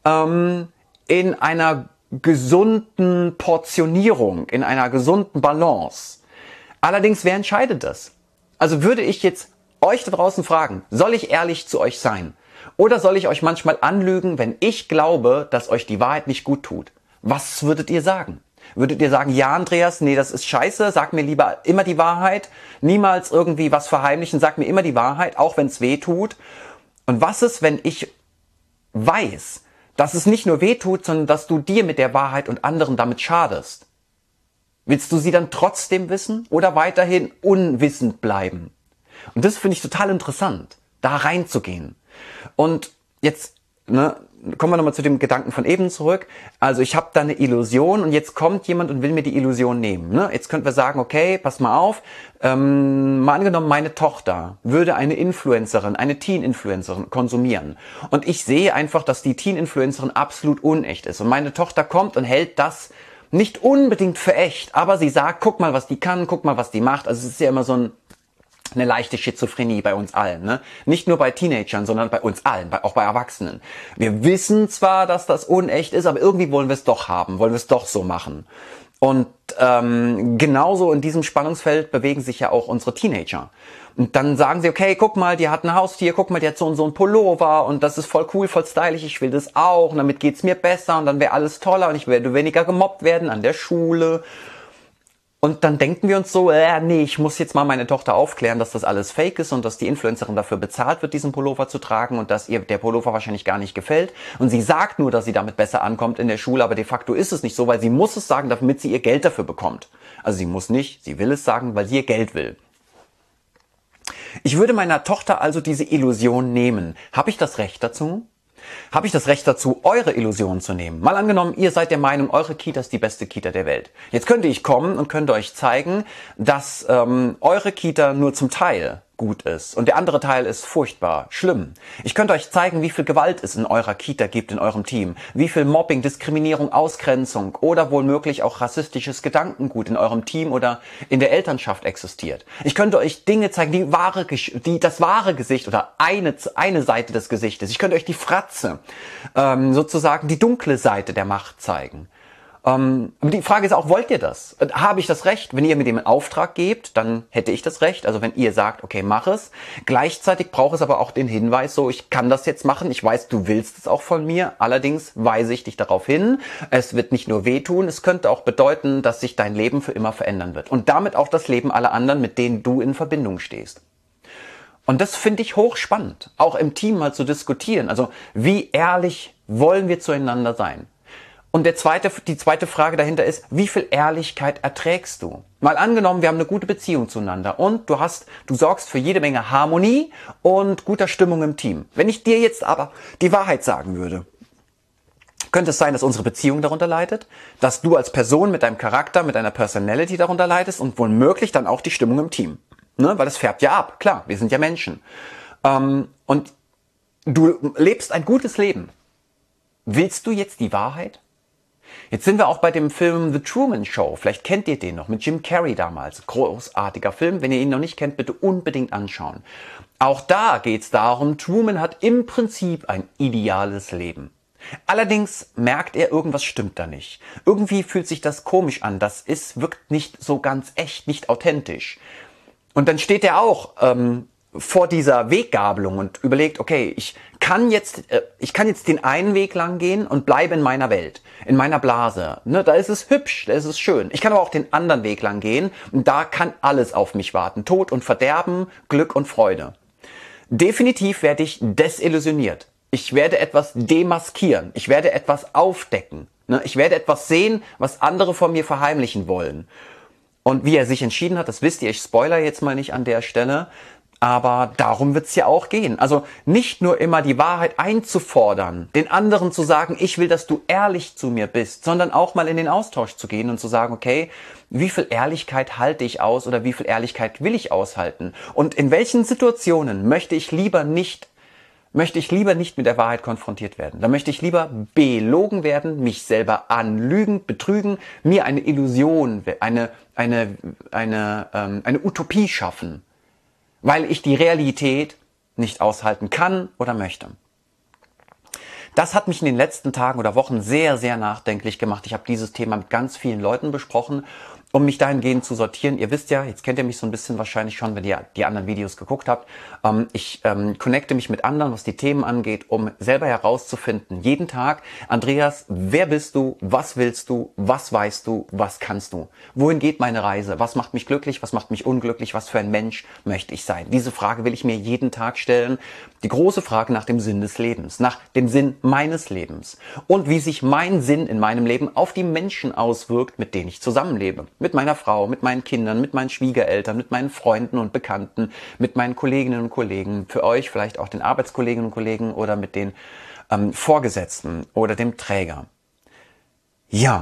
in einer gesunden Portionierung, in einer gesunden Balance. Allerdings, wer entscheidet das? Also würde ich jetzt euch da draußen fragen, soll ich ehrlich zu euch sein? Oder soll ich euch manchmal anlügen, wenn ich glaube, dass euch die Wahrheit nicht gut tut? Was würdet ihr sagen? Würdet ihr sagen, ja, Andreas, nee, das ist scheiße, sag mir lieber immer die Wahrheit, niemals irgendwie was verheimlichen, sag mir immer die Wahrheit, auch wenn es weh tut? Und was ist, wenn ich weiß, dass es nicht nur weh tut, sondern dass du dir mit der Wahrheit und anderen damit schadest? Willst du sie dann trotzdem wissen oder weiterhin unwissend bleiben? Und das finde ich total interessant, da reinzugehen. Und jetzt kommen wir nochmal zu dem Gedanken von eben zurück. Also ich habe da eine Illusion und jetzt kommt jemand und will mir die Illusion nehmen. Jetzt könnten wir sagen, okay, pass mal auf, mal angenommen, meine Tochter würde eine Influencerin, eine Teen-Influencerin konsumieren. Und ich sehe einfach, dass die Teen-Influencerin absolut unecht ist. Und meine Tochter kommt und hält das nicht unbedingt für echt, aber sie sagt, guck mal, was die kann, guck mal, was die macht. Also es ist ja immer so eine leichte Schizophrenie bei uns allen, ne? Nicht nur bei Teenagern, sondern bei uns allen, auch bei Erwachsenen. Wir wissen zwar, dass das unecht ist, aber irgendwie wollen wir es doch haben, wollen wir es doch so machen. Und genauso in diesem Spannungsfeld bewegen sich ja auch unsere Teenager. Und dann sagen sie, okay, guck mal, die hat ein Haustier, guck mal, die hat so und so ein Pullover und das ist voll cool, voll stylisch, ich will das auch und damit geht's mir besser und dann wäre alles toller und ich werde weniger gemobbt werden an der Schule. Und dann denken wir uns so, nee, ich muss jetzt mal meine Tochter aufklären, dass das alles fake ist und dass die Influencerin dafür bezahlt wird, diesen Pullover zu tragen und dass ihr der Pullover wahrscheinlich gar nicht gefällt. Und sie sagt nur, dass sie damit besser ankommt in der Schule, aber de facto ist es nicht so, weil sie muss es sagen, damit sie ihr Geld dafür bekommt. Also sie muss nicht, sie will es sagen, weil sie ihr Geld will. Ich würde meiner Tochter also diese Illusion nehmen. Habe ich das Recht dazu? Habe ich das Recht dazu, eure Illusionen zu nehmen? Mal angenommen, ihr seid der Meinung, eure Kita ist die beste Kita der Welt. Jetzt könnte ich kommen und könnte euch zeigen, dass eure Kita nur zum Teil gut ist und der andere Teil ist furchtbar, schlimm. Ich könnte euch zeigen, wie viel Gewalt es in eurer Kita gibt, in eurem Team, wie viel Mobbing, Diskriminierung, Ausgrenzung oder wohlmöglich auch rassistisches Gedankengut in eurem Team oder in der Elternschaft existiert. Ich könnte euch Dinge zeigen, die das wahre Gesicht oder eine Seite des Gesichtes. Ich könnte euch die Fratze, sozusagen die dunkle Seite der Macht zeigen. Aber die Frage ist auch, wollt ihr das? Habe ich das Recht? Wenn ihr mir den Auftrag gebt, dann hätte ich das Recht. Also wenn ihr sagt, okay, mach es. Gleichzeitig braucht es aber auch den Hinweis, so, ich kann das jetzt machen. Ich weiß, du willst es auch von mir. Allerdings weise ich dich darauf hin. Es wird nicht nur wehtun, es könnte auch bedeuten, dass sich dein Leben für immer verändern wird. Und damit auch das Leben aller anderen, mit denen du in Verbindung stehst. Und das finde ich hochspannend, auch im Team mal zu diskutieren. Also wie ehrlich wollen wir zueinander sein? Und die zweite Frage dahinter ist, wie viel Ehrlichkeit erträgst du? Mal angenommen, wir haben eine gute Beziehung zueinander und du sorgst für jede Menge Harmonie und guter Stimmung im Team. Wenn ich dir jetzt aber die Wahrheit sagen würde, könnte es sein, dass unsere Beziehung darunter leidet, dass du als Person mit deinem Charakter, mit deiner Personality darunter leidest und womöglich dann auch die Stimmung im Team. Ne? Weil das färbt ja ab, klar, wir sind ja Menschen. Und du lebst ein gutes Leben. Willst du jetzt die Wahrheit? Jetzt sind wir auch bei dem Film The Truman Show. Vielleicht kennt ihr den noch, mit Jim Carrey damals. Großartiger Film. Wenn ihr ihn noch nicht kennt, bitte unbedingt anschauen. Auch da geht es darum, Truman hat im Prinzip ein ideales Leben. Allerdings merkt er, irgendwas stimmt da nicht. Irgendwie fühlt sich das komisch an. Wirkt nicht so ganz echt, nicht authentisch. Und dann steht er auch vor dieser Weggabelung und überlegt, okay, ich kann jetzt den einen Weg lang gehen und bleibe in meiner Welt, in meiner Blase. Ne, da ist es hübsch, da ist es schön. Ich kann aber auch den anderen Weg lang gehen und da kann alles auf mich warten. Tod und Verderben, Glück und Freude. Definitiv werde ich desillusioniert. Ich werde etwas demaskieren. Ich werde etwas aufdecken. Ich werde etwas sehen, was andere von mir verheimlichen wollen. Und wie er sich entschieden hat, das wisst ihr, ich spoiler jetzt mal nicht an der Stelle, aber darum wird's ja auch gehen. Also nicht nur immer die Wahrheit einzufordern, den anderen zu sagen, ich will, dass du ehrlich zu mir bist, sondern auch mal in den Austausch zu gehen und zu sagen, okay, wie viel Ehrlichkeit halte ich aus oder wie viel Ehrlichkeit will ich aushalten? Und in welchen Situationen möchte ich lieber nicht mit der Wahrheit konfrontiert werden. Da möchte ich lieber belogen werden, mich selber anlügen, betrügen, mir eine Illusion, eine Utopie schaffen, weil ich die Realität nicht aushalten kann oder möchte. Das hat mich in den letzten Tagen oder Wochen sehr, sehr nachdenklich gemacht. Ich habe dieses Thema mit ganz vielen Leuten besprochen, um mich dahingehend zu sortieren. Ihr wisst ja, jetzt kennt ihr mich so ein bisschen wahrscheinlich schon, wenn ihr die anderen Videos geguckt habt. Ich connecte mich mit anderen, was die Themen angeht, um selber herauszufinden, jeden Tag, Andreas, wer bist du, was willst du, was weißt du, was kannst du? Wohin geht meine Reise? Was macht mich glücklich, was macht mich unglücklich, was für ein Mensch möchte ich sein? Diese Frage will ich mir jeden Tag stellen. Die große Frage nach dem Sinn des Lebens, nach dem Sinn meines Lebens und wie sich mein Sinn in meinem Leben auf die Menschen auswirkt, mit denen ich zusammenlebe. Mit meiner Frau, mit meinen Kindern, mit meinen Schwiegereltern, mit meinen Freunden und Bekannten, mit meinen Kolleginnen und Kollegen, für euch vielleicht auch den Arbeitskolleginnen und Kollegen oder mit den Vorgesetzten oder dem Träger. Ja,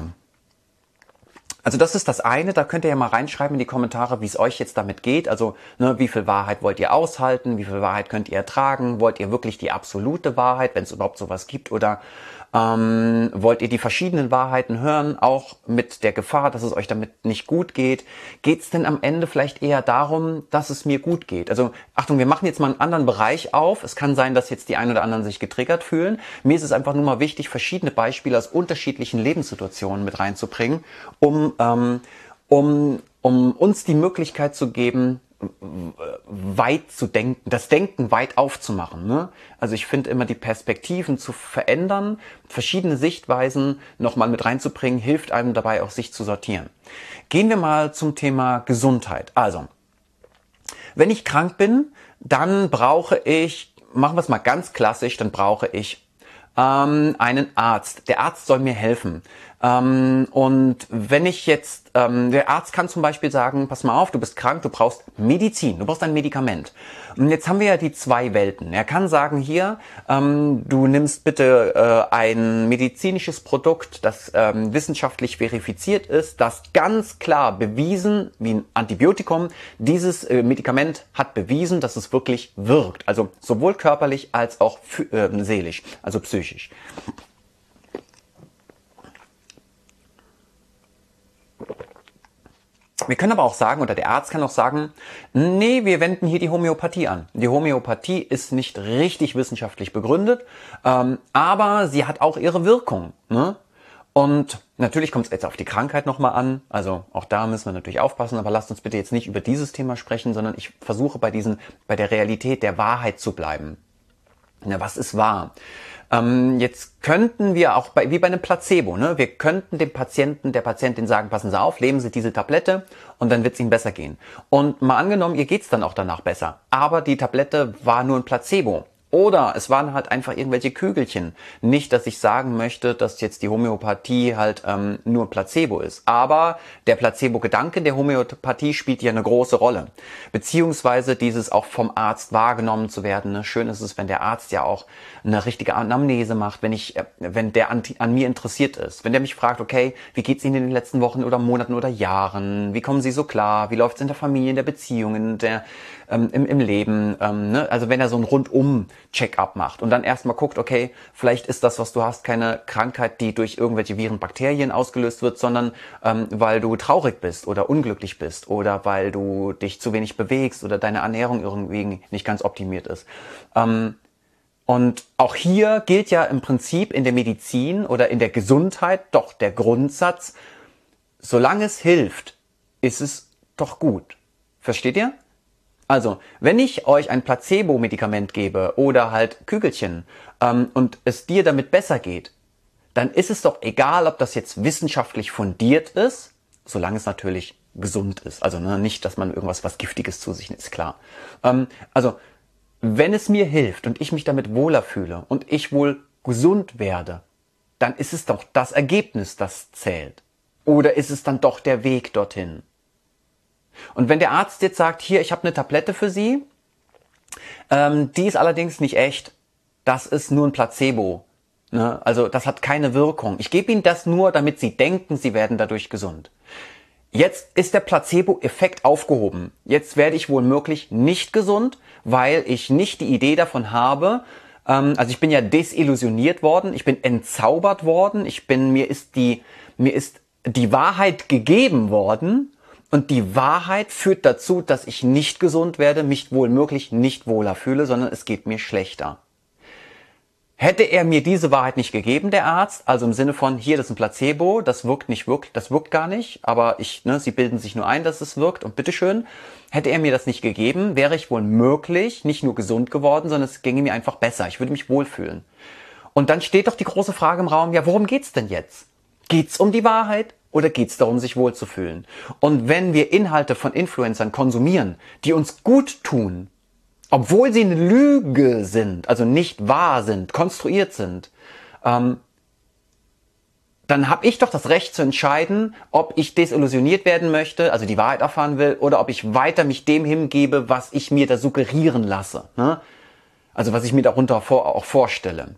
also das ist das eine, da könnt ihr ja mal reinschreiben in die Kommentare, wie es euch jetzt damit geht. Also wie viel Wahrheit wollt ihr aushalten, wie viel Wahrheit könnt ihr ertragen, wollt ihr wirklich die absolute Wahrheit, wenn es überhaupt sowas gibt, oder wollt ihr die verschiedenen Wahrheiten hören, auch mit der Gefahr, dass es euch damit nicht gut geht? Geht es denn am Ende vielleicht eher darum, dass es mir gut geht? Also Achtung, wir machen jetzt mal einen anderen Bereich auf. Es kann sein, dass jetzt die einen oder anderen sich getriggert fühlen. Mir ist es einfach nur mal wichtig, verschiedene Beispiele aus unterschiedlichen Lebenssituationen mit reinzubringen, um uns die Möglichkeit zu geben, weit zu denken, das Denken weit aufzumachen. Ne? Also ich finde immer, die Perspektiven zu verändern, verschiedene Sichtweisen nochmal mit reinzubringen, hilft einem dabei auch, sich zu sortieren. Gehen wir mal zum Thema Gesundheit. Also, wenn ich krank bin, dann brauche ich, machen wir es mal ganz klassisch, dann brauche ich einen Arzt. Der Arzt soll mir helfen. Und wenn ich jetzt, der Arzt kann zum Beispiel sagen, pass mal auf, du bist krank, du brauchst Medizin, du brauchst ein Medikament. Und jetzt haben wir ja die zwei Welten. Er kann sagen, hier, du nimmst bitte ein medizinisches Produkt, das wissenschaftlich verifiziert ist, das ganz klar bewiesen, wie ein Antibiotikum, dieses Medikament hat bewiesen, dass es wirklich wirkt. Also sowohl körperlich als auch seelisch, also psychisch. Wir können aber auch sagen, oder der Arzt kann auch sagen, nee, wir wenden hier die Homöopathie an. Die Homöopathie ist nicht richtig wissenschaftlich begründet, aber sie hat auch ihre Wirkung. Ne? Und natürlich kommt es jetzt auf die Krankheit nochmal an, also auch da müssen wir natürlich aufpassen, aber lasst uns bitte jetzt nicht über dieses Thema sprechen, sondern ich versuche bei der Realität der Wahrheit zu bleiben. Na, was ist wahr? Jetzt könnten wir auch, wie bei einem Placebo, ne? Wir könnten dem Patienten, der Patientin sagen, passen Sie auf, nehmen Sie diese Tablette und dann wird es Ihnen besser gehen. Und mal angenommen, ihr geht's dann auch danach besser, aber die Tablette war nur ein Placebo. Oder es waren halt einfach irgendwelche Kügelchen. Nicht, dass ich sagen möchte, dass jetzt die Homöopathie halt nur Placebo ist. Aber der Placebo-Gedanke der Homöopathie spielt ja eine große Rolle. Beziehungsweise dieses auch vom Arzt wahrgenommen zu werden. Ne? Schön ist es, wenn der Arzt ja auch eine richtige Anamnese macht, wenn der an mir interessiert ist. Wenn der mich fragt, okay, wie geht's Ihnen in den letzten Wochen oder Monaten oder Jahren? Wie kommen Sie so klar? Wie läuft's in der Familie, in der Beziehung, im Leben? Ne? Also wenn er so ein Rundum-Check-up macht und dann erstmal guckt, okay, vielleicht ist das, was du hast, keine Krankheit, die durch irgendwelche Viren, Bakterien ausgelöst wird, sondern weil du traurig bist oder unglücklich bist oder weil du dich zu wenig bewegst oder deine Ernährung irgendwie nicht ganz optimiert ist. Und auch hier gilt ja im Prinzip in der Medizin oder in der Gesundheit doch der Grundsatz, solange es hilft, ist es doch gut. Versteht ihr? Also, wenn ich euch ein Placebo-Medikament gebe oder halt Kügelchen und es dir damit besser geht, dann ist es doch egal, ob das jetzt wissenschaftlich fundiert ist, solange es natürlich gesund ist. Also nicht, dass man irgendwas, was Giftiges zu sich nimmt, ist klar. Also, wenn es mir hilft und ich mich damit wohler fühle und ich wohl gesund werde, dann ist es doch das Ergebnis, das zählt. Oder ist es dann doch der Weg dorthin? Und wenn der Arzt jetzt sagt, hier, ich habe eine Tablette für Sie, die ist allerdings nicht echt, das ist nur ein Placebo, ne? Also das hat keine Wirkung. Ich gebe Ihnen das nur, damit Sie denken, Sie werden dadurch gesund. Jetzt ist der Placebo-Effekt aufgehoben. Jetzt werde ich womöglich nicht gesund, weil ich nicht die Idee davon habe, also ich bin ja desillusioniert worden, ich bin entzaubert worden, mir ist die Wahrheit gegeben worden und die Wahrheit führt dazu, dass ich nicht gesund werde, mich womöglich nicht wohler fühle, sondern es geht mir schlechter. Hätte er mir diese Wahrheit nicht gegeben, der Arzt, also im Sinne von, hier, das ist ein Placebo, das wirkt gar nicht, aber Sie bilden sich nur ein, dass es wirkt und bitteschön, hätte er mir das nicht gegeben, wäre ich womöglich nicht nur gesund geworden, sondern es ginge mir einfach besser, ich würde mich wohlfühlen. Und dann steht doch die große Frage im Raum, ja, worum geht's denn jetzt? Geht's um die Wahrheit oder geht's darum, sich wohlzufühlen? Und wenn wir Inhalte von Influencern konsumieren, die uns gut tun, obwohl sie eine Lüge sind, also nicht wahr sind, konstruiert sind, dann habe ich doch das Recht zu entscheiden, ob ich desillusioniert werden möchte, also die Wahrheit erfahren will, oder ob ich weiter mich dem hingebe, was ich mir da suggerieren lasse, ne? Also was ich mir darunter auch vorstelle.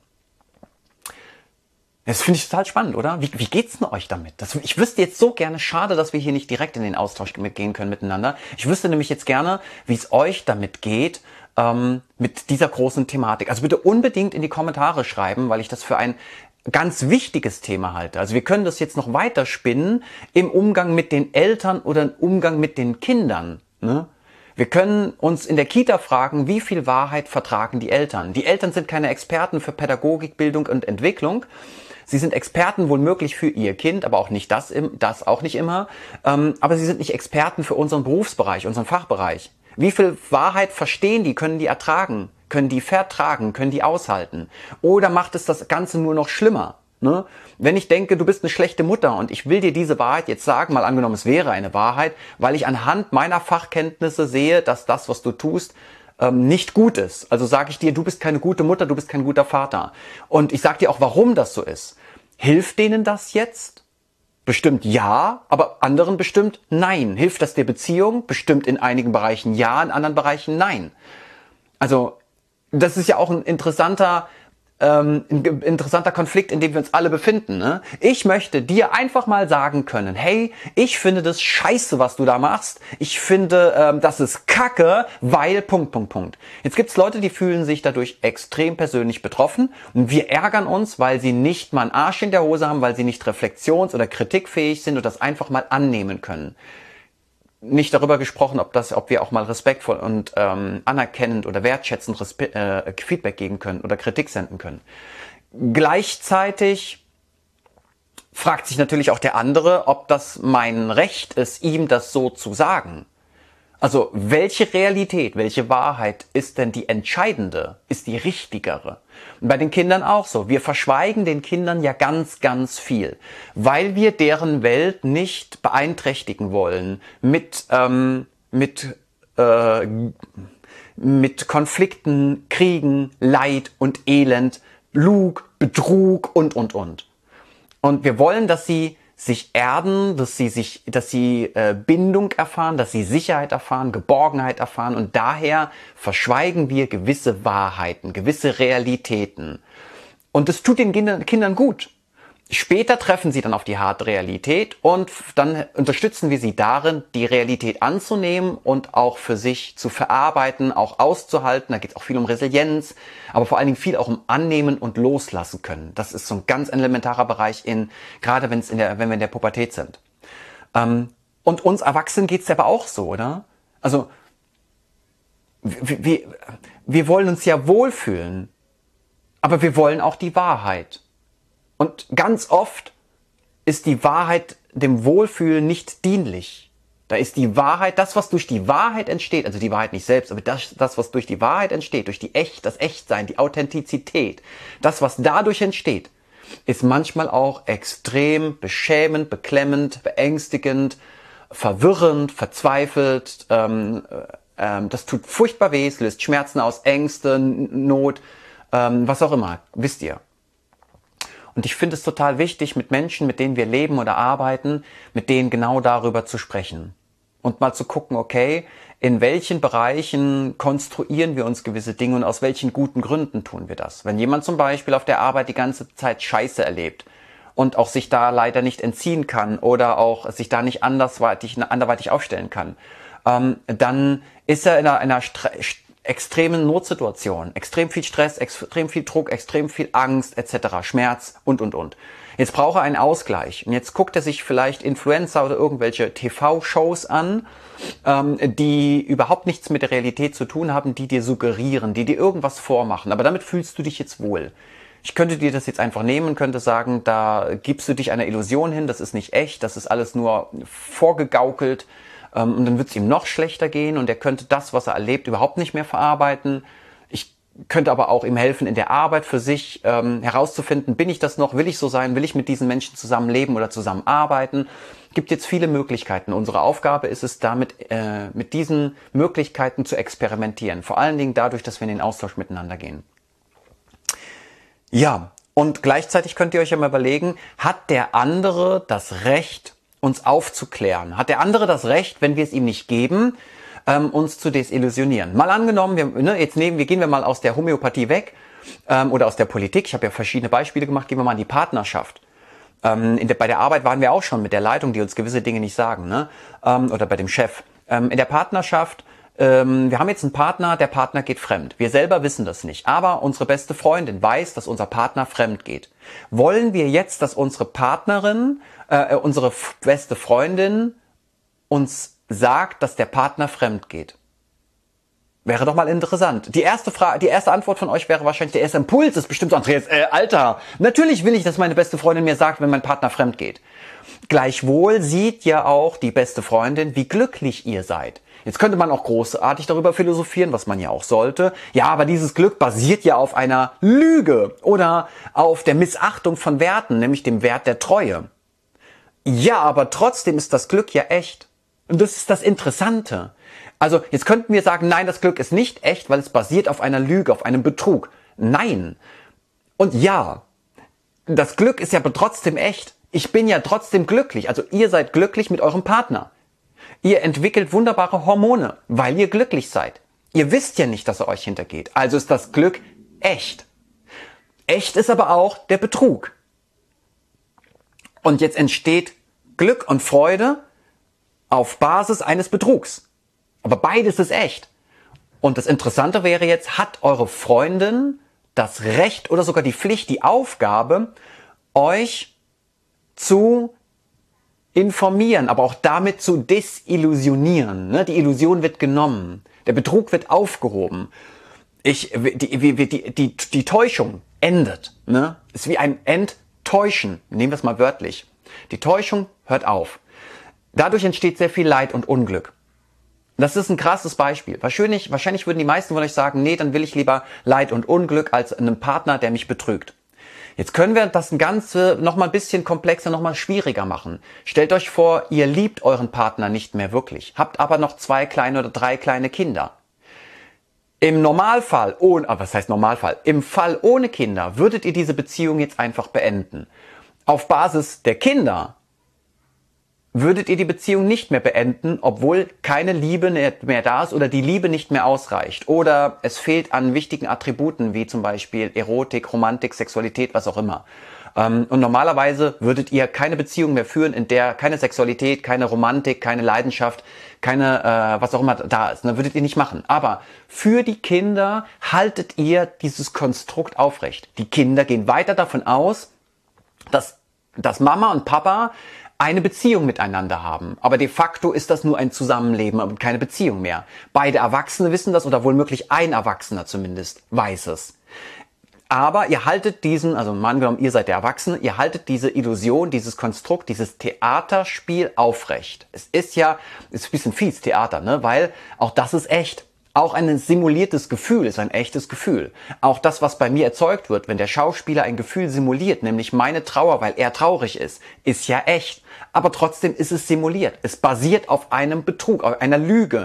Das finde ich total spannend, oder? Wie geht's denn euch damit? Ich wüsste jetzt so gerne, schade, dass wir hier nicht direkt in den Austausch mitgehen können miteinander. Ich wüsste nämlich jetzt gerne, wie es euch damit geht, mit dieser großen Thematik. Also bitte unbedingt in die Kommentare schreiben, weil ich das für ein ganz wichtiges Thema halte. Also wir können das jetzt noch weiter spinnen im Umgang mit den Eltern oder im Umgang mit den Kindern, ne? Wir können uns in der Kita fragen, wie viel Wahrheit vertragen die Eltern? Die Eltern sind keine Experten für Pädagogik, Bildung und Entwicklung. Sie sind Experten womöglich für ihr Kind, aber auch nicht das auch nicht immer. Aber sie sind nicht Experten für unseren Berufsbereich, unseren Fachbereich. Wie viel Wahrheit verstehen die, können die ertragen, können die vertragen, können die aushalten? Oder macht es das Ganze nur noch schlimmer? Ne? Wenn ich denke, du bist eine schlechte Mutter und ich will dir diese Wahrheit jetzt sagen, mal angenommen, es wäre eine Wahrheit, weil ich anhand meiner Fachkenntnisse sehe, dass das, was du tust, nicht gut ist. Also sage ich dir, du bist keine gute Mutter, du bist kein guter Vater. Und ich sage dir auch, warum das so ist. Hilft denen das jetzt? Bestimmt ja, aber anderen bestimmt nein. Hilft das der Beziehung? Bestimmt in einigen Bereichen ja, in anderen Bereichen nein. Also das ist ja auch ein interessanter Konflikt, in dem wir uns alle befinden. Ne? Ich möchte dir einfach mal sagen können, hey, ich finde das scheiße, was du da machst. Ich finde, das ist Kacke, weil... Jetzt gibt's Leute, die fühlen sich dadurch extrem persönlich betroffen und wir ärgern uns, weil sie nicht mal einen Arsch in der Hose haben, weil sie nicht reflexions- oder kritikfähig sind und das einfach mal annehmen können. Nicht darüber gesprochen, ob wir auch mal respektvoll und anerkennend oder wertschätzend Feedback geben können oder Kritik senden können. Gleichzeitig fragt sich natürlich auch der andere, ob das mein Recht ist, ihm das so zu sagen. Also welche Realität, welche Wahrheit ist denn die entscheidende, ist die richtigere? Und bei den Kindern auch so. Wir verschweigen den Kindern ja ganz, ganz viel, weil wir deren Welt nicht beeinträchtigen wollen mit Konflikten, Kriegen, Leid und Elend, Lug, Betrug und. Und wir wollen, dass sie sich erden, dass sie Bindung erfahren, dass sie Sicherheit erfahren, Geborgenheit erfahren und daher verschweigen wir gewisse Wahrheiten, gewisse Realitäten. Und es tut den Kindern gut. Später treffen sie dann auf die harte Realität und dann unterstützen wir sie darin, die Realität anzunehmen und auch für sich zu verarbeiten, auch auszuhalten. Da geht es auch viel um Resilienz, aber vor allen Dingen viel auch um Annehmen und Loslassen können. Das ist so ein ganz elementarer Bereich, gerade wenn wir in der Pubertät sind. Und uns Erwachsenen geht es aber auch so, oder? Also wir wollen uns ja wohlfühlen, aber wir wollen auch die Wahrheit. Und ganz oft ist die Wahrheit dem Wohlfühlen nicht dienlich. Da ist die Wahrheit, das, was durch die Wahrheit entsteht, also die Wahrheit nicht selbst, aber das, was durch die Wahrheit entsteht, durch das Echtsein, die Authentizität, das, was dadurch entsteht, ist manchmal auch extrem beschämend, beklemmend, beängstigend, verwirrend, verzweifelt, Das tut furchtbar weh, es löst Schmerzen aus, Ängste, Not, was auch immer, wisst ihr. Und ich finde es total wichtig, mit Menschen, mit denen wir leben oder arbeiten, mit denen genau darüber zu sprechen. Und mal zu gucken, okay, in welchen Bereichen konstruieren wir uns gewisse Dinge und aus welchen guten Gründen tun wir das. Wenn jemand zum Beispiel auf der Arbeit die ganze Zeit Scheiße erlebt und auch sich da leider nicht entziehen kann oder auch sich da nicht anderweitig aufstellen kann, dann ist er in einer extremen Notsituation, extrem viel Stress, extrem viel Druck, extrem viel Angst etc., Schmerz und. Jetzt braucht er einen Ausgleich und jetzt guckt er sich vielleicht Influencer oder irgendwelche TV-Shows an, die überhaupt nichts mit der Realität zu tun haben, die dir suggerieren, die dir irgendwas vormachen, aber damit fühlst du dich jetzt wohl. Ich könnte dir das jetzt einfach nehmen und könnte sagen, da gibst du dich einer Illusion hin, das ist nicht echt, das ist alles nur vorgegaukelt. Und dann wird es ihm noch schlechter gehen und er könnte das, was er erlebt, überhaupt nicht mehr verarbeiten. Ich könnte aber auch ihm helfen, in der Arbeit für sich herauszufinden, bin ich das noch, will ich so sein, will ich mit diesen Menschen zusammenleben oder zusammenarbeiten. Es gibt jetzt viele Möglichkeiten. Unsere Aufgabe ist es, damit mit diesen Möglichkeiten zu experimentieren. Vor allen Dingen dadurch, dass wir in den Austausch miteinander gehen. Ja, und gleichzeitig könnt ihr euch ja mal überlegen, hat der andere das Recht, uns aufzuklären? Hat der andere das Recht, wenn wir es ihm nicht geben, uns zu desillusionieren? Mal angenommen, gehen wir mal aus der Homöopathie weg oder aus der Politik. Ich habe ja verschiedene Beispiele gemacht. Gehen wir mal in die Partnerschaft. Bei der Arbeit waren wir auch schon mit der Leitung, die uns gewisse Dinge nicht sagen, ne? Oder bei dem Chef. In der Partnerschaft, wir haben jetzt einen Partner, der Partner geht fremd. Wir selber wissen das nicht, aber unsere beste Freundin weiß, dass unser Partner fremd geht. Wollen wir jetzt, dass unsere Partnerin, unsere beste Freundin uns sagt, dass der Partner fremd geht? Wäre doch mal interessant. Die erste Antwort von euch wäre wahrscheinlich, der erste Impuls ist bestimmt so, Andreas, Alter, natürlich will ich, dass meine beste Freundin mir sagt, wenn mein Partner fremd geht. Gleichwohl sieht ja auch die beste Freundin, wie glücklich ihr seid. Jetzt könnte man auch großartig darüber philosophieren, was man ja auch sollte. Ja, aber dieses Glück basiert ja auf einer Lüge oder auf der Missachtung von Werten, nämlich dem Wert der Treue. Ja, aber trotzdem ist das Glück ja echt. Und das ist das Interessante. Also jetzt könnten wir sagen, nein, das Glück ist nicht echt, weil es basiert auf einer Lüge, auf einem Betrug. Nein. Und ja, das Glück ist ja aber trotzdem echt. Ich bin ja trotzdem glücklich. Also ihr seid glücklich mit eurem Partner. Ihr entwickelt wunderbare Hormone, weil ihr glücklich seid. Ihr wisst ja nicht, dass er euch hintergeht. Also ist das Glück echt. Echt ist aber auch der Betrug. Und jetzt entsteht Glück und Freude auf Basis eines Betrugs. Aber beides ist echt. Und das Interessante wäre jetzt, hat eure Freundin das Recht oder sogar die Pflicht, die Aufgabe, euch zu informieren, aber auch damit zu desillusionieren. Ne? Die Illusion wird genommen. Der Betrug wird aufgehoben. Die Täuschung endet. Ne? Ist wie ein Enttäuschen. Nehmen wir es mal wörtlich. Die Täuschung hört auf. Dadurch entsteht sehr viel Leid und Unglück. Das ist ein krasses Beispiel. Wahrscheinlich würden die meisten von euch sagen, nee, dann will ich lieber Leid und Unglück als einen Partner, der mich betrügt. Jetzt können wir das Ganze noch mal ein bisschen komplexer, noch mal schwieriger machen. Stellt euch vor, ihr liebt euren Partner nicht mehr wirklich, habt aber noch 2 kleine oder 3 kleine Kinder. Im Normalfall, was heißt Normalfall? Im Fall ohne Kinder würdet ihr diese Beziehung jetzt einfach beenden. Auf Basis der Kinder würdet ihr die Beziehung nicht mehr beenden, obwohl keine Liebe mehr da ist oder die Liebe nicht mehr ausreicht. Oder es fehlt an wichtigen Attributen, wie zum Beispiel Erotik, Romantik, Sexualität, was auch immer. Und normalerweise würdet ihr keine Beziehung mehr führen, in der keine Sexualität, keine Romantik, keine Leidenschaft, keine was auch immer da ist. Das würdet ihr nicht machen. Aber für die Kinder haltet ihr dieses Konstrukt aufrecht. Die Kinder gehen weiter davon aus, dass Mama und Papa eine Beziehung miteinander haben. Aber de facto ist das nur ein Zusammenleben und keine Beziehung mehr. Beide Erwachsene wissen das oder wohl möglich ein Erwachsener zumindest weiß es. Aber ihr haltet also mal angenommen, ihr seid der Erwachsene, ihr haltet diese Illusion, dieses Konstrukt, dieses Theaterspiel aufrecht. Es ist ein bisschen fies, Theater, ne? Weil auch das ist echt. Auch ein simuliertes Gefühl ist ein echtes Gefühl. Auch das, was bei mir erzeugt wird, wenn der Schauspieler ein Gefühl simuliert, nämlich meine Trauer, weil er traurig ist ja echt. Aber trotzdem ist es simuliert. Es basiert auf einem Betrug, auf einer Lüge,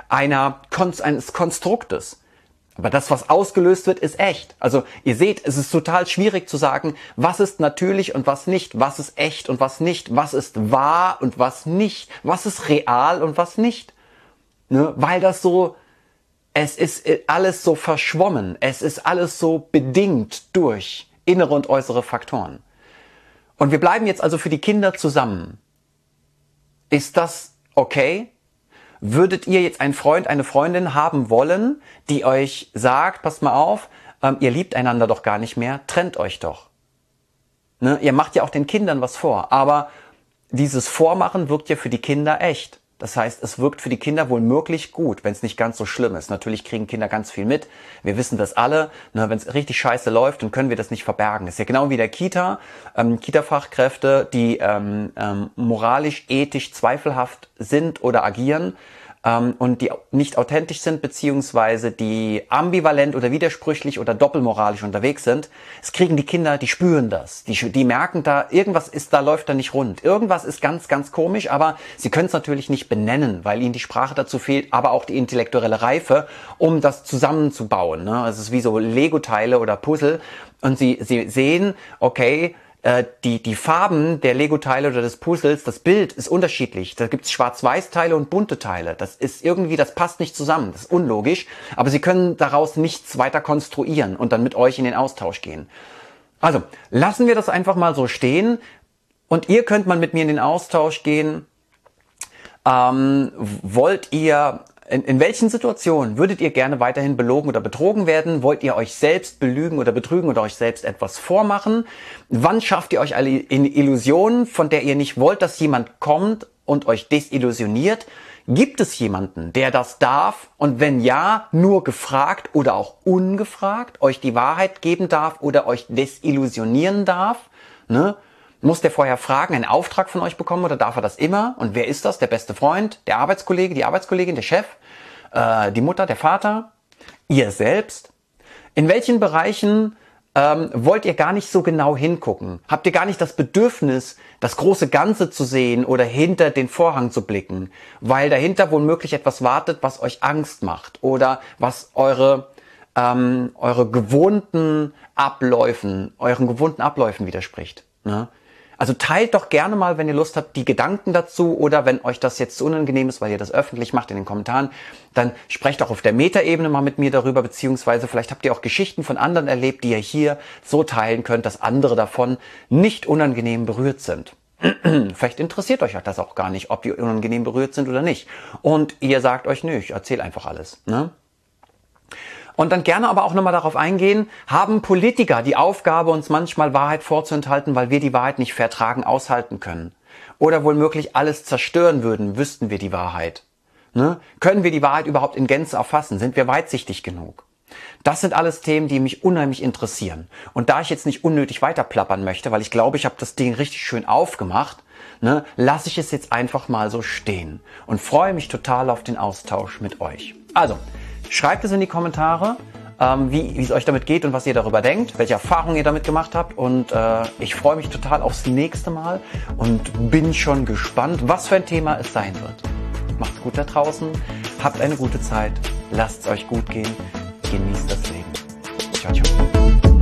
eines Konstruktes. Aber das, was ausgelöst wird, ist echt. Also ihr seht, es ist total schwierig zu sagen, was ist natürlich und was nicht, was ist echt und was nicht, was ist wahr und was nicht, was ist real und was nicht. Ne? Weil das so, es ist alles so verschwommen, es ist alles so bedingt durch innere und äußere Faktoren. Und wir bleiben jetzt also für die Kinder zusammen. Ist das okay? Würdet ihr jetzt einen Freund, eine Freundin haben wollen, die euch sagt, passt mal auf, ihr liebt einander doch gar nicht mehr, trennt euch doch. Ne? Ihr macht ja auch den Kindern was vor, aber dieses Vormachen wirkt ja für die Kinder echt. Das heißt, es wirkt für die Kinder wohl möglich gut, wenn es nicht ganz so schlimm ist. Natürlich kriegen Kinder ganz viel mit. Wir wissen das alle. Ne, wenn es richtig scheiße läuft, dann können wir das nicht verbergen. Das ist ja genau wie der Kita-Fachkräfte, die moralisch, ethisch zweifelhaft sind oder agieren und die nicht authentisch sind, beziehungsweise die ambivalent oder widersprüchlich oder doppelmoralisch unterwegs sind. Es kriegen die Kinder, die spüren das. Die merken da, irgendwas ist da, läuft da nicht rund. Irgendwas ist ganz, ganz komisch, aber sie können es natürlich nicht benennen, weil ihnen die Sprache dazu fehlt, aber auch die intellektuelle Reife, um das zusammenzubauen. Ne? Es ist wie so Lego-Teile oder Puzzle und sie sehen, okay, die Farben der Lego-Teile oder des Puzzles, das Bild ist unterschiedlich. Da gibt's Schwarz-Weiß-Teile und bunte Teile. Das ist irgendwie, das passt nicht zusammen. Das ist unlogisch. Aber sie können daraus nichts weiter konstruieren und dann mit euch in den Austausch gehen. Also, lassen wir das einfach mal so stehen. Und ihr könnt mal mit mir in den Austausch gehen. Wollt ihr... In welchen Situationen würdet ihr gerne weiterhin belogen oder betrogen werden? Wollt ihr euch selbst belügen oder betrügen oder euch selbst etwas vormachen? Wann schafft ihr euch eine Illusion, von der ihr nicht wollt, dass jemand kommt und euch desillusioniert? Gibt es jemanden, der das darf und wenn ja, nur gefragt oder auch ungefragt, euch die Wahrheit geben darf oder euch desillusionieren darf? Ne? Muss der vorher fragen, einen Auftrag von euch bekommen oder darf er das immer? Und wer ist das? Der beste Freund, der Arbeitskollege, die Arbeitskollegin, der Chef, die Mutter, der Vater, ihr selbst? In welchen Bereichen wollt ihr gar nicht so genau hingucken? Habt ihr gar nicht das Bedürfnis, das große Ganze zu sehen oder hinter den Vorhang zu blicken? Weil dahinter womöglich etwas wartet, was euch Angst macht oder was eure gewohnten Abläufen widerspricht. Ne? Also teilt doch gerne mal, wenn ihr Lust habt, die Gedanken dazu oder wenn euch das jetzt zu unangenehm ist, weil ihr das öffentlich macht in den Kommentaren, dann sprecht auch auf der Metaebene mal mit mir darüber, beziehungsweise vielleicht habt ihr auch Geschichten von anderen erlebt, die ihr hier so teilen könnt, dass andere davon nicht unangenehm berührt sind. Vielleicht interessiert euch das auch gar nicht, ob die unangenehm berührt sind oder nicht. Und ihr sagt euch, nö, ich erzähle einfach alles. Ne? Und dann gerne aber auch nochmal darauf eingehen, haben Politiker die Aufgabe, uns manchmal Wahrheit vorzuenthalten, weil wir die Wahrheit nicht vertragen, aushalten können? Oder womöglich alles zerstören würden, wüssten wir die Wahrheit? Ne? Können wir die Wahrheit überhaupt in Gänze erfassen? Sind wir weitsichtig genug? Das sind alles Themen, die mich unheimlich interessieren. Und da ich jetzt nicht unnötig weiterplappern möchte, weil ich glaube, ich habe das Ding richtig schön aufgemacht, ne, lasse ich es jetzt einfach mal so stehen und freue mich total auf den Austausch mit euch. Also, schreibt es in die Kommentare, wie es euch damit geht und was ihr darüber denkt, welche Erfahrungen ihr damit gemacht habt. Und ich freue mich total aufs nächste Mal und bin schon gespannt, was für ein Thema es sein wird. Macht's gut da draußen, habt eine gute Zeit, lasst es euch gut gehen, genießt das Leben. Ciao, ciao.